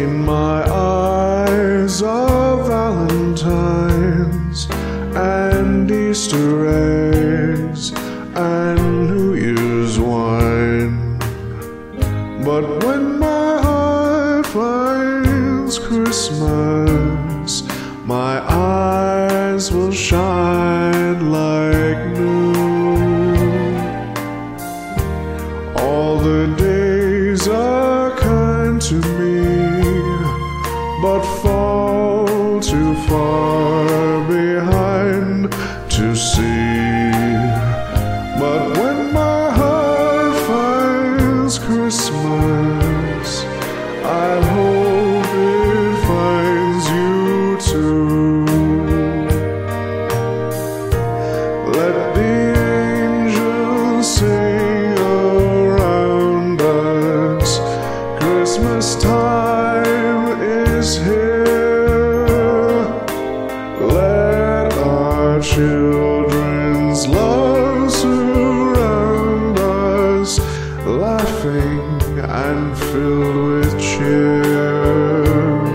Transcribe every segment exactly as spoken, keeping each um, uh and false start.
In my eyes are valentines and Easter eggs and New Year's wine. But when my heart finds Christmas, my eyes will shine like new. All the days are kind to me, but fall too far behind to see. But when my heart finds Christmas, I hope it finds you too. Let the angels sing around us, Christmas time is here. Let our children's love surround us, laughing and filled with cheer.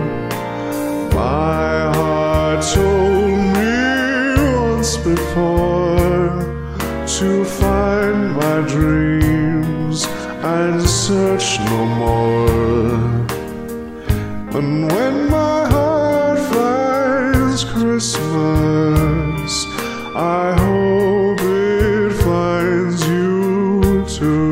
My heart told me once before to find my dreams and search no more. And when my heart finds Christmas, I hope it finds you too.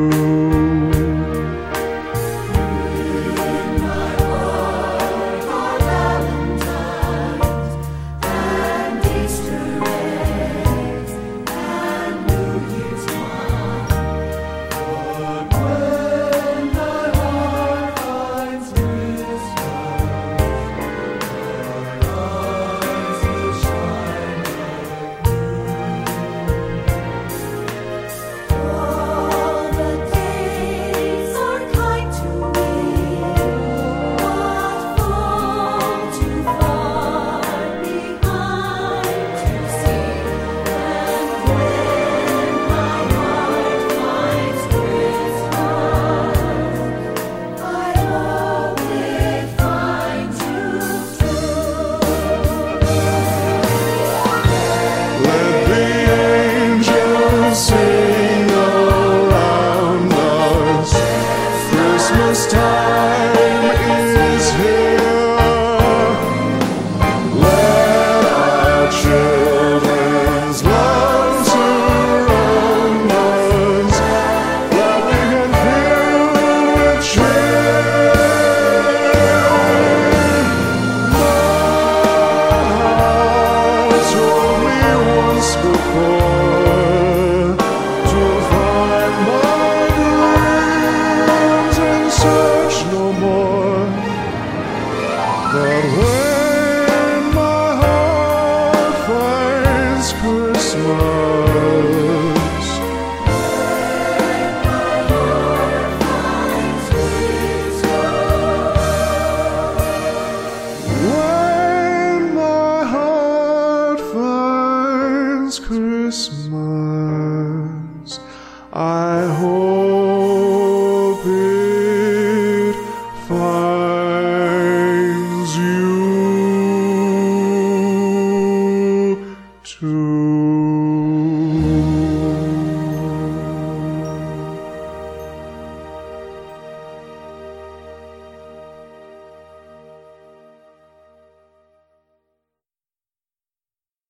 Sing around us, Christmas time is here. Let our children's love surround us, laughing and filled with cheer. My heart told me once before but when my heart finds Christmas, when my heart finds Christmas, I hope it finds you too.